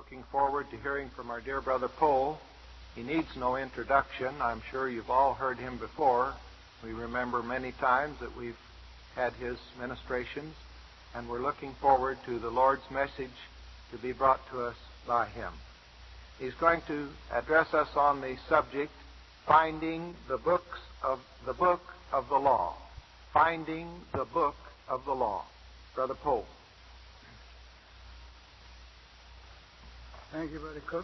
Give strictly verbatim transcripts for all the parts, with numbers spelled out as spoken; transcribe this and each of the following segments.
looking forward to hearing from our dear brother Pohl. He needs no introduction. I'm sure you've all heard him before. We remember many times that we've had his ministrations, and we're looking forward to the Lord's message to be brought to us by him. He's going to address us on the subject, Finding the Books of the Book of the Law. Finding the Book of the Law. Brother Pohl. Thank you, Brother Cook.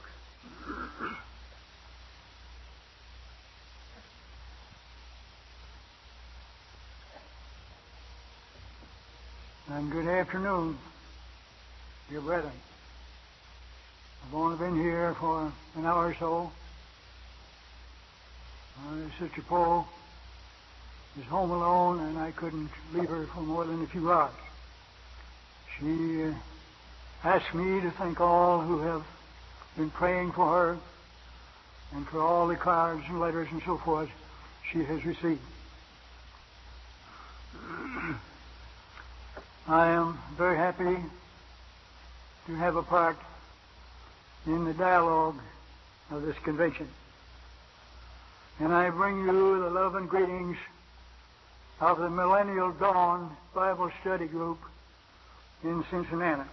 And good afternoon, dear brethren. I've only been here for an hour or so. Uh, Sister Pohl is home alone, and I couldn't leave her for more than a few hours. She uh, asked me to thank all who have been praying for her and for all the cards and letters and so forth she has received. I am very happy to have a part in the dialogue of this convention. And I bring you the love and greetings of the Millennial Dawn Bible Study Group in Cincinnati.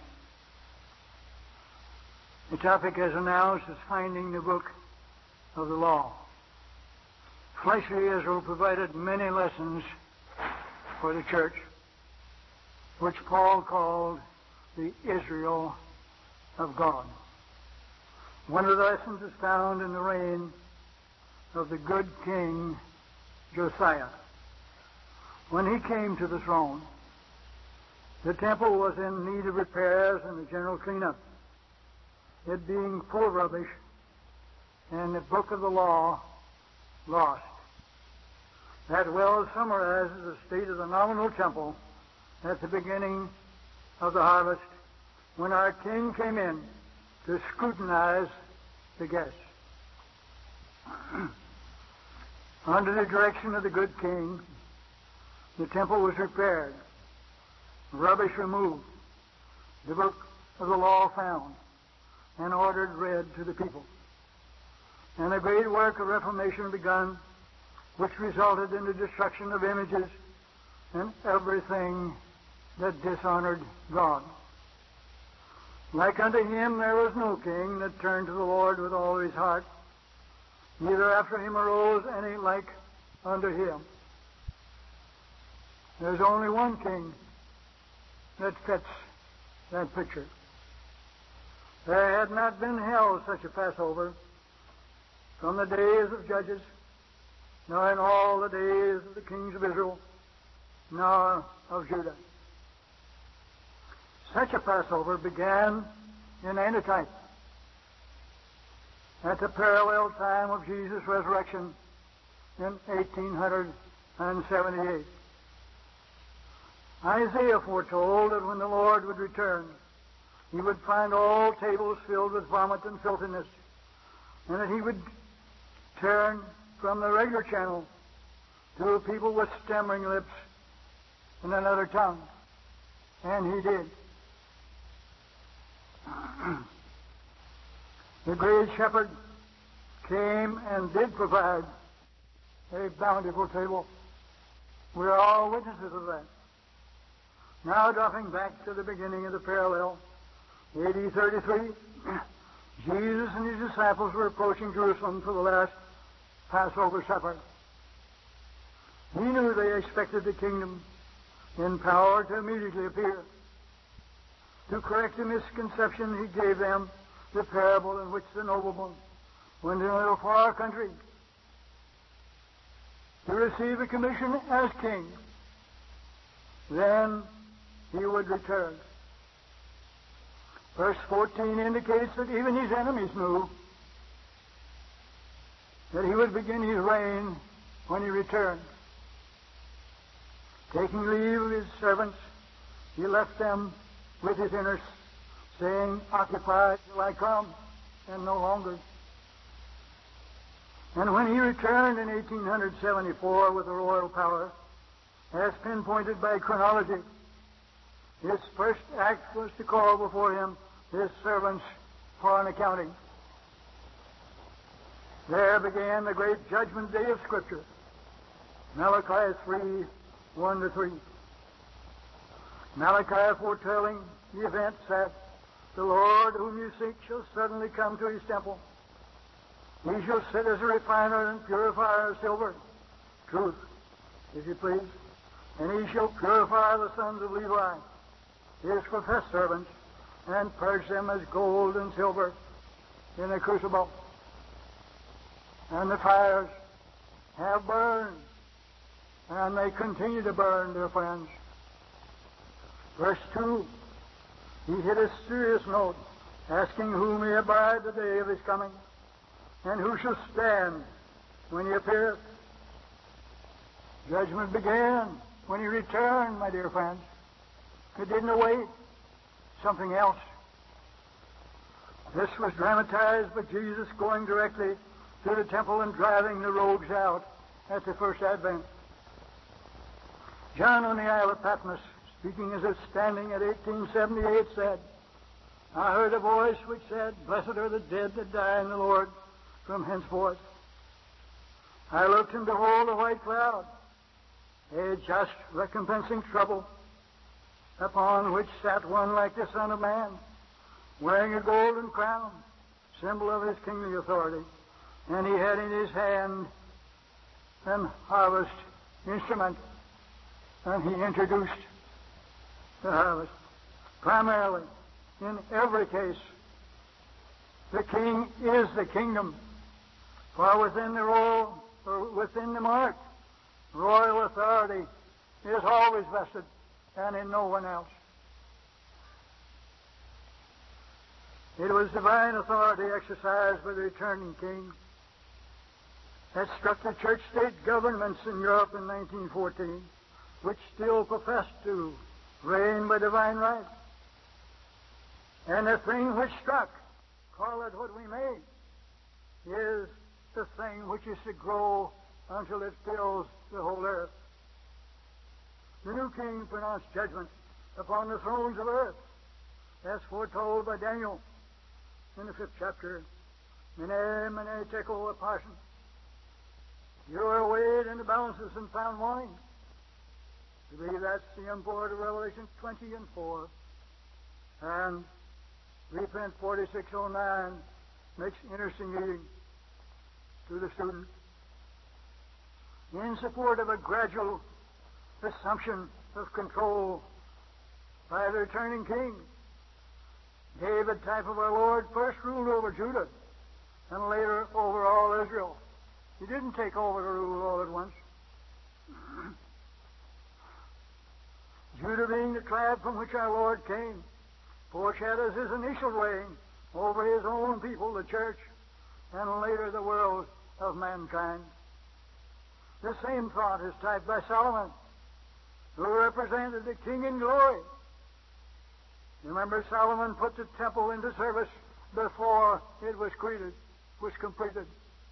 The topic, as announced, is Finding the Book of the Law. Fleshly Israel provided many lessons for the church, which Paul called the Israel of God. One of the lessons is found in the reign of the good king Josiah. When he came to the throne, the temple was in need of repairs and a general cleanup, it being full of rubbish, and the book of the law lost. That well summarizes the state of the nominal temple at the beginning of the harvest, when our king came in to scrutinize the guests. Under the direction of the good king, the temple was repaired, rubbish removed, the book of the law found, and ordered read to the people. And a great work of reformation begun, which resulted in the destruction of images and everything that dishonored God. Like unto him there was no king that turned to the Lord with all his heart, neither after him arose any like unto him. There's only one king that fits that picture. There had not been held such a Passover from the days of Judges, nor in all the days of the kings of Israel, nor of Judah. Such a Passover began in antitype at the parallel time of Jesus' resurrection in eighteen seventy-eight. Isaiah foretold that when the Lord would return, he would find all tables filled with vomit and filthiness, and that he would turn from the regular channel to a people with stammering lips and another tongue. And he did. The great shepherd came and did provide a bountiful table. We're all witnesses of that. Now, dropping back to the beginning of the parallel, A D thirty-three, Jesus and his disciples were approaching Jerusalem for the last Passover supper. He knew they expected the kingdom in power to immediately appear. To correct the misconception, he gave them the parable in which the nobleman went in a little far country to receive a commission as king. Then he would return. Verse fourteen indicates that even his enemies knew that he would begin his reign when he returned. Taking leave of his servants, he left them with his inner, saying, "Occupy till I come," and no longer. And when he returned in eighteen seventy-four with the royal power, as pinpointed by chronology, his first act was to call before him his servants for an accounting. There began the great judgment day of Scripture. Malachi three, one to three. Malachi foretelling the events that the Lord whom you seek shall suddenly come to his temple. He shall sit as a refiner and purifier of silver, truth, if you please, and he shall purify the sons of Levi, his professed servants, and purge them as gold and silver in a crucible. And the fires have burned, and they continue to burn, dear friends. Verse two, he hit a serious note, asking who may abide the day of his coming, and who shall stand when he appeareth. Judgment began when he returned, my dear friends. It didn't await something else. This was dramatized by Jesus going directly to the temple and driving the rogues out at the first advent. John on the Isle of Patmos, speaking as if standing at eighteen seventy-eight, said, I heard a voice which said, Blessed are the dead that die in the Lord from henceforth. I looked and behold a white cloud, a just recompensing trouble, upon which sat one like the Son of Man, wearing a golden crown, symbol of his kingly authority, and he had in his hand an harvest instrument, and he introduced the harvest. Primarily, in every case, the king is the kingdom, for within the royal, or within the mark, royal authority is always vested, and in no one else. It was divine authority exercised by the returning king that struck the church-state governments in Europe in nineteen fourteen, which still professed to reign by divine right. And the thing which struck, call it what we may, is the thing which is to grow until it fills the whole earth. The new king pronounced judgment upon the thrones of earth, as foretold by Daniel in the fifth chapter. Mene, mene, tekel, upharsin. You are weighed in the balances and found wanting. I believe that's the import of Revelation twenty and four. And Reprint forty-six oh nine makes interesting reading to the student. In support of a gradual assumption of control by the returning king, David, type of our Lord, first ruled over Judah and later over all Israel. He didn't take over the rule all at once. Judah, being the tribe from which our Lord came, foreshadows his initial reign over his own people, the church, and later the world of mankind. The same thought is typed by Solomon, who represented the king in glory. Remember, Solomon put the temple into service before it was created, was completed.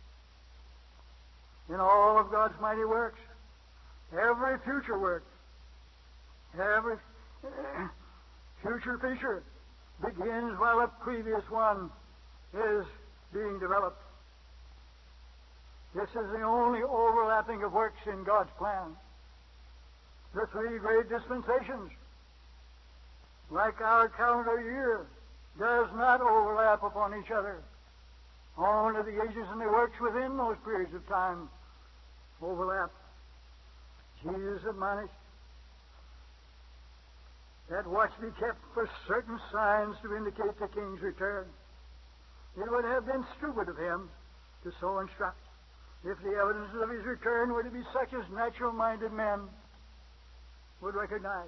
In all of God's mighty works, every future work, every future feature begins while a previous one is being developed. This is the only overlapping of works in God's plan. The three great dispensations, like our calendar year, does not overlap upon each other. Only the ages and the works within those periods of time overlap. Jesus admonished that watch be kept for certain signs to indicate the king's return. It would have been stupid of him to so instruct if the evidences of his return were to be such as natural-minded men would recognize.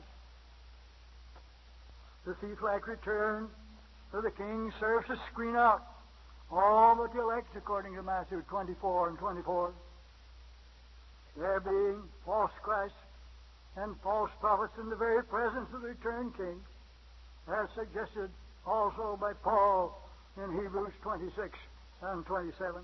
The thief-like return of the king serves to screen out all but the elect, according to Matthew twenty-four and twenty-four. There being false Christs and false prophets in the very presence of the returned king, as suggested also by Paul in Hebrews twenty-six and twenty-seven.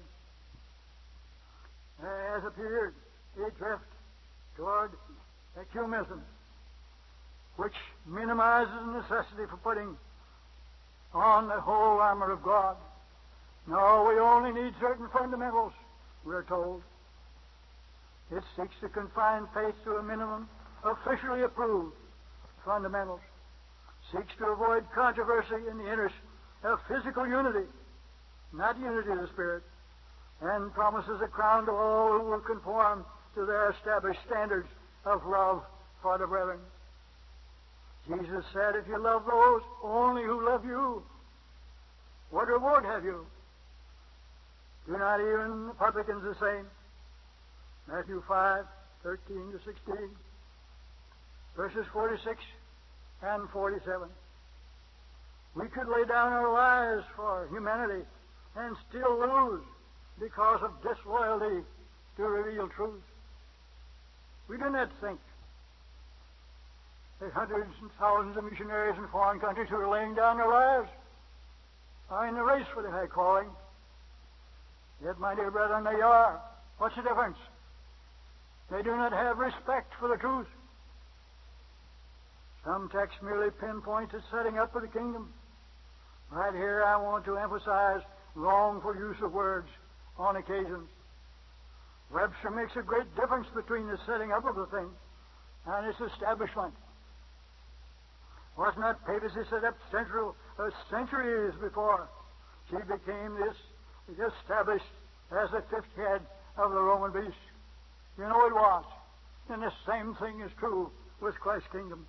There has appeared a drift toward ecumenism, which minimizes the necessity for putting on the whole armor of God. No, we only need certain fundamentals, we're told. It seeks to confine faith to a minimum officially approved fundamentals, seeks to avoid controversy in the interest of physical unity, not unity of the Spirit, and promises a crown to all who will conform to their established standards of love for the brethren. Jesus said, if you love those only who love you, what reward have you? Do not even the publicans the same? Matthew five, thirteen to sixteen, verses forty-six and forty-seven. We could lay down our lives for humanity and still lose because of disloyalty to reveal truth. We do not think that hundreds and thousands of missionaries in foreign countries who are laying down their lives are in the race for the high calling. Yet, my dear brethren, they are. What's the difference? They do not have respect for the truth. Some texts merely pinpoint the setting up of the kingdom. Right here I want to emphasize wrongful use of words on occasion. Webster makes a great difference between the setting up of the thing and its establishment. Was not papacy set up central, uh, centuries before she became this established as the fifth head of the Roman beast? You know it was. And the same thing is true with Christ's kingdom.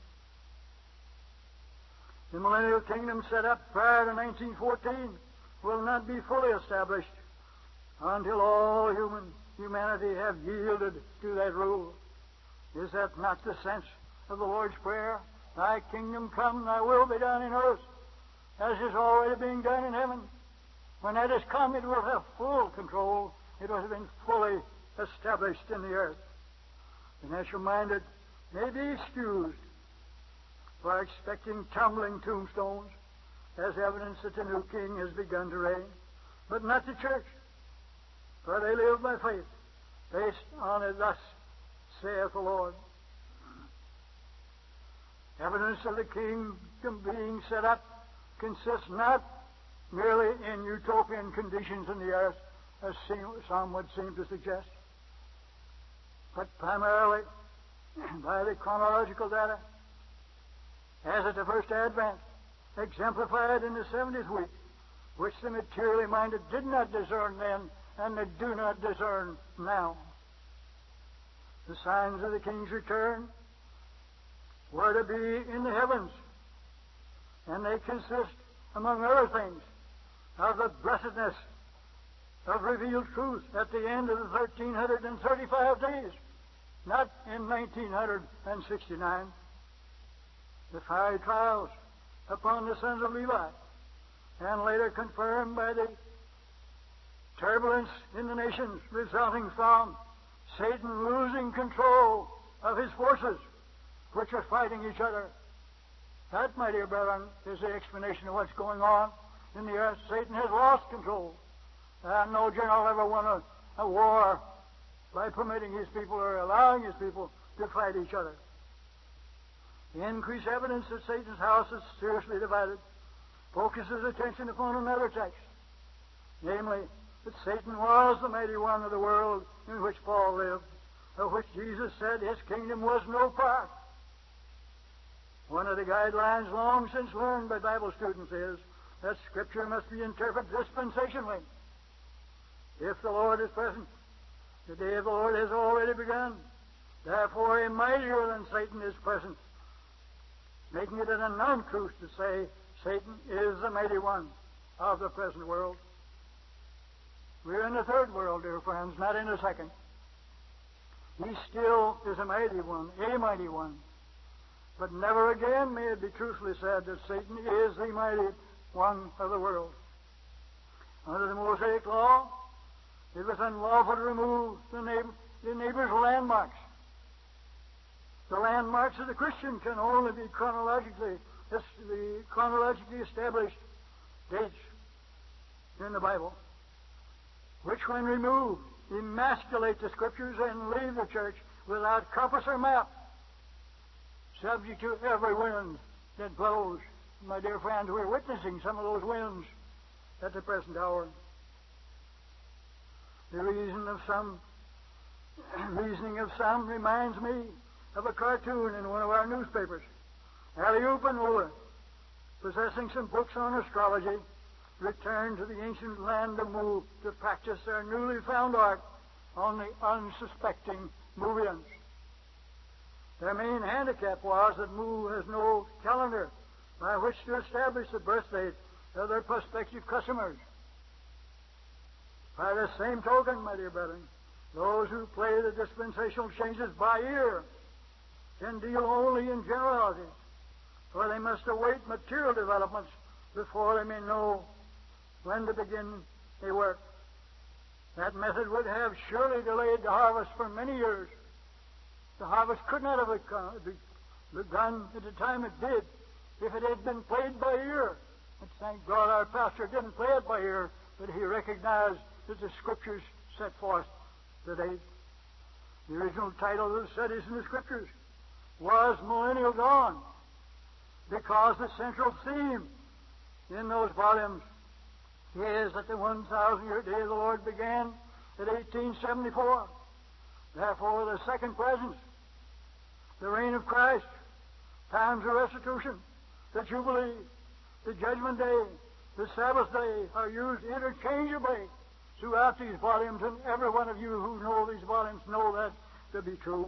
The millennial kingdom set up prior to nineteen fourteen will not be fully established until all human humanity have yielded to that rule. Is that not the sense of the Lord's Prayer? Thy kingdom come, thy will be done in earth, as is already being done in heaven. When that has come, it will have full control. It will have been fully established in the earth. The natural-minded may be excused for expecting tumbling tombstones as evidence that the new king has begun to reign, but not the church, for they live by faith, based on it, thus saith the Lord. Evidence of the kingdom being set up consists not merely in utopian conditions in the earth, as some would seem to suggest, but primarily by the chronological data, as at the first advent, exemplified in the seventieth week, which the materially minded did not discern then, and they do not discern now. The signs of the king's return were to be in the heavens, and they consist, among other things, of the blessedness of revealed truth at the end of the thirteen thirty-five days, not in nineteen sixty-nine. The fiery trials upon the sons of Levi, and later confirmed by the turbulence in the nations resulting from Satan losing control of his forces, which are fighting each other. That, my dear brethren, is the explanation of what's going on in the earth. Satan has lost control. And no general ever won a, a war by permitting his people or allowing his people to fight each other. The increased evidence that Satan's house is seriously divided focuses attention upon another text, namely, that Satan was the mighty one of the world in which Paul lived, of which Jesus said his kingdom was no part. One of the guidelines long since learned by Bible students is that Scripture must be interpreted dispensationally. If the Lord is present, the day of the Lord has already begun. Therefore, a mightier than Satan is present, making it an untruth to say Satan is the mighty one of the present world. We're in the third world, dear friends, not in the second. He still is a mighty one, a mighty one. But never again may it be truthfully said that Satan is the mighty one of the world. Under the Mosaic law, it was unlawful to remove the, neighbor, the neighbor's landmarks. The landmarks of the Christian can only be chronologically, the chronologically established dates in the Bible, which, when removed, emasculate the Scriptures and leave the church without compass or map, subject to every wind that blows my dear friends, we're witnessing some of those winds at the present hour. The reason of some, reasoning of some reminds me of a cartoon in one of our newspapers. Alley-oop and Ola, possessing some books on astrology, returned to the ancient land of Mu to practice their newly found art on the unsuspecting Muvians. Their main handicap was that Mu has no calendar by which to establish the birth date of their prospective customers. By the same token, my dear brethren, those who play the dispensational changes by ear can deal only in generalities, for they must await material developments before they may know when to begin a work. That method would have surely delayed the harvest for many years. The harvest could not have begun at the time it did if it had been played by ear. And thank God our pastor didn't play it by ear, but he recognized that the Scriptures set forth the date. The original title of the studies in the Scriptures was Millennial Dawn, because the central theme in those volumes is that the one thousand year day of the Lord began at eighteen seventy-four. Therefore, the second presence, the reign of Christ, times of restitution, the Jubilee, the Judgment Day, the Sabbath Day are used interchangeably throughout these volumes, and every one of you who know these volumes know that to be true.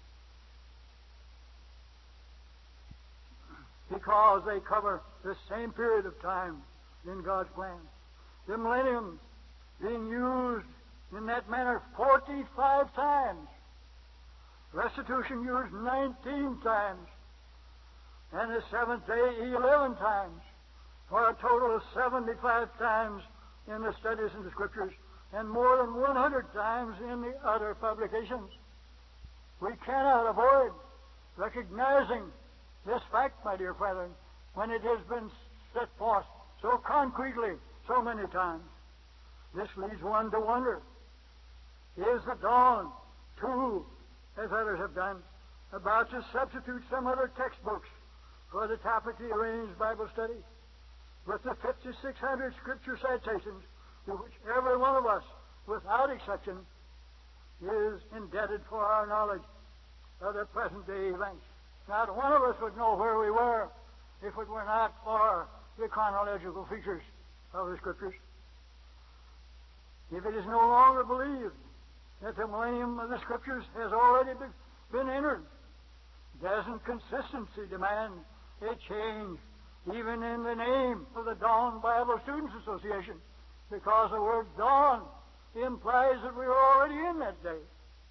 Because they cover the same period of time in God's plan. The millennium being used in that manner forty-five times. Restitution used nineteen times. And the seventh day eleven times. For a total of seventy-five times in the studies in the Scriptures, and more than one hundred times in the other publications. We cannot avoid recognizing this fact, my dear brethren, when it has been set forth so concretely so many times. This leads one to wonder, is the dawn, too, as others have done, about to substitute some other textbooks for the topically arranged Bible study, with the fifty-six hundred Scripture citations to which every one of us, without exception, is indebted for our knowledge of the present-day events? Not one of us would know where we were if it were not for the chronological features of the Scriptures. If it is no longer believed that the millennium of the Scriptures has already been entered, doesn't consistency demand a change even in the name of the Dawn Bible Students Association? Because the word dawn implies that we are already in that day.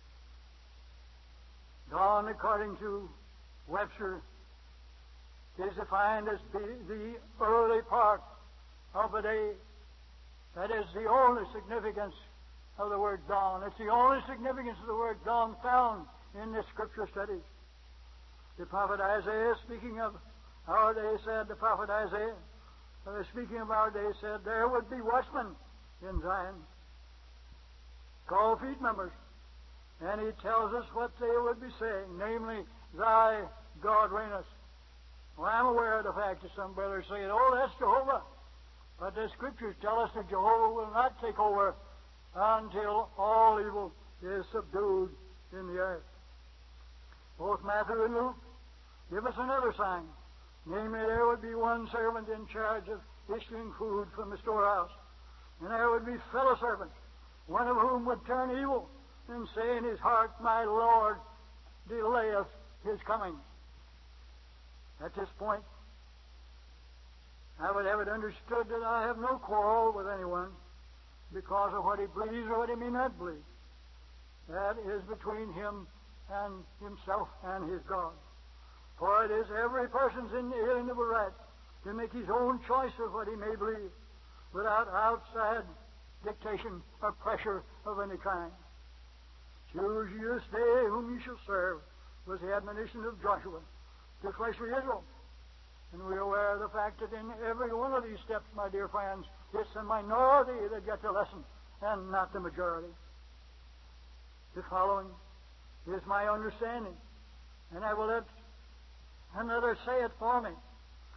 Dawn, according to Webster, is defined as the, the early part of a day. That is the only significance of the word dawn. It's the only significance of the word dawn found in the Scripture studies. The prophet Isaiah, speaking of our day, said, the prophet Isaiah, uh, speaking of our day, said, there would be watchmen in Zion, called feet members. And he tells us what they would be saying, namely, thy God reigneth. Well, I'm aware of the fact that some brothers say, oh, that's Jehovah. But the Scriptures tell us that Jehovah will not take over until all evil is subdued in the earth. Both Matthew and Luke give us another sign. Namely, there would be one servant in charge of issuing food from the storehouse. And there would be fellow servants, one of whom would turn evil and say in his heart, my Lord delayeth his coming. At this point, I would have it understood that I have no quarrel with anyone because of what he believes or what he may not believe. That is between him and himself and his God. For it is every person's inalienable right to make his own choice of what he may believe without outside dictation or pressure of any kind. Choose you this day whom you shall serve, was the admonition of Joshua to fleshly Israel. And we are aware of the fact that in every one of these steps, my dear friends, it's the minority that get the lesson and not the majority. The following is my understanding, and I will let another say it for me.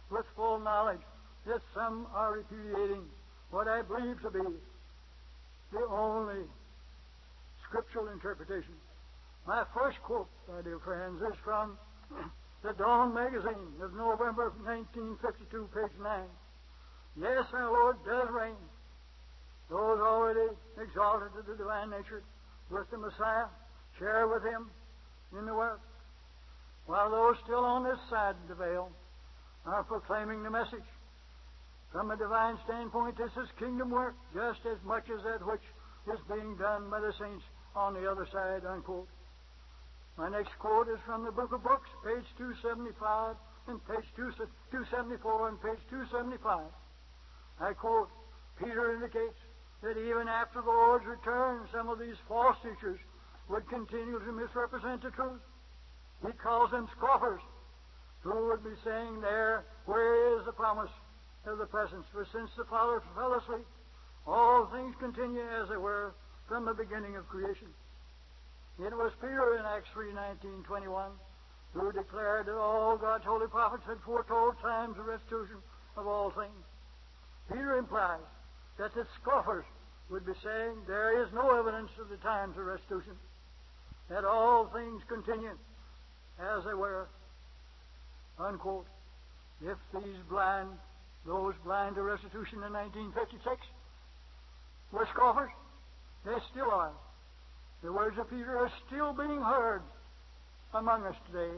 with full knowledge that some are repudiating what I believe to be the only scriptural interpretation. My first quote, my dear friends, is from the Dawn magazine of November nineteen fifty-two, page nine. Yes, our Lord does reign. Those already exalted to the divine nature with the Messiah share with him in the work, while those still on this side of the veil are proclaiming the message. From a divine standpoint, this is kingdom work just as much as that which is being done by the saints on the other side, unquote. My next quote is from the Book of Books, page two seventy-five and page two seventy-four and page two seventy-five. I quote, Peter indicates that even after the Lord's return, some of these false teachers would continue to misrepresent the truth. He calls them scoffers, who would be saying there, where is the promise of the presence? For since the Father fell asleep, all things continue as they were from the beginning of creation. It was Peter in Acts three nineteen twenty-one who declared that all God's holy prophets had foretold times of restitution of all things. Peter implies that the scoffers would be saying there is no evidence of the times of restitution, that all things continue as they were, unquote. If these blind, those blind to restitution in nineteen fifty-six were scoffers, they still are. The words of Peter are still being heard among us today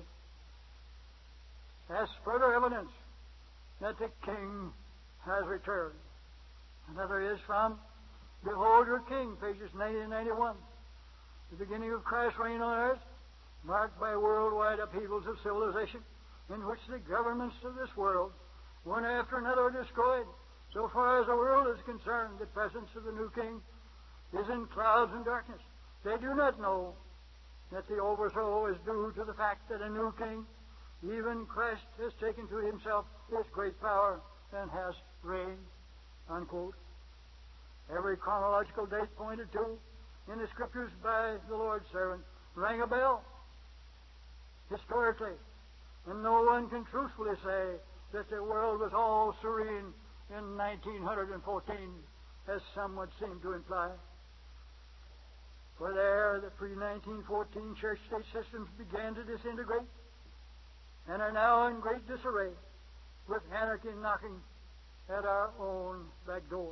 as further evidence that the King has returned. Another is from Behold Your King, pages ninety and ninety-one. The beginning of Christ's reign on earth, marked by worldwide upheavals of civilization, in which the governments of this world, one after another, are destroyed. So far as the world is concerned, the presence of the new King is in clouds and darkness. They do not know that the overthrow is due to the fact that a new King, even Christ, has taken to himself his great power and has reigned, unquote. Every chronological date pointed to in the Scriptures by the Lord's servant rang a bell historically, and no one can truthfully say that the world was all serene in nineteen fourteen, as some would seem to imply. For there, the pre nineteen fourteen church-state systems began to disintegrate and are now in great disarray, with anarchy knocking at our own back door.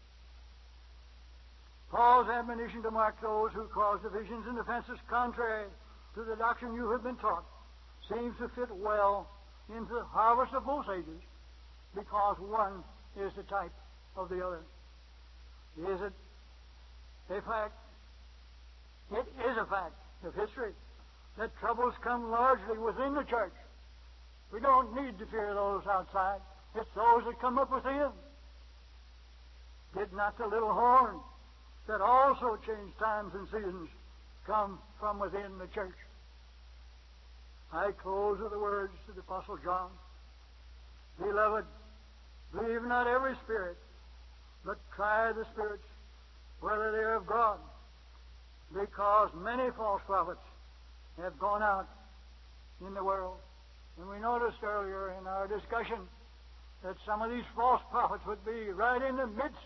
Paul's admonition to mark those who cause divisions and offenses contrary to the doctrine you have been taught seems to fit well into the harvest of both ages, because one is the type of the other. Is it a fact? It is a fact of history that troubles come largely within the church. We don't need to fear those outside. It's those that come up within. Did not the little horn that also changed times and seasons come from within the church? I close with the words of the Apostle John. Beloved, believe not every spirit, but try the spirits, whether they are of God, because many false prophets have gone out in the world. And we noticed earlier in our discussion that some of these false prophets would be right in the midst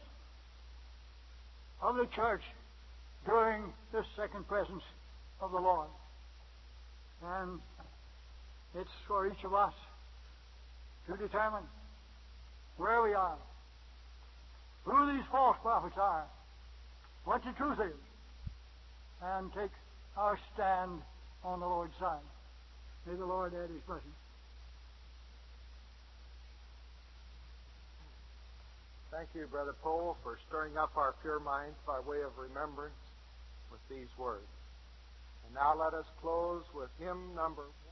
of the church during the second presence of the Lord. And it's for each of us to determine where we are, who these false prophets are, what the truth is, and take our stand on the Lord's side. May the Lord add His blessing. Thank you, Brother Pohl, for stirring up our pure minds by way of remembrance with these words. And now let us close with hymn number one.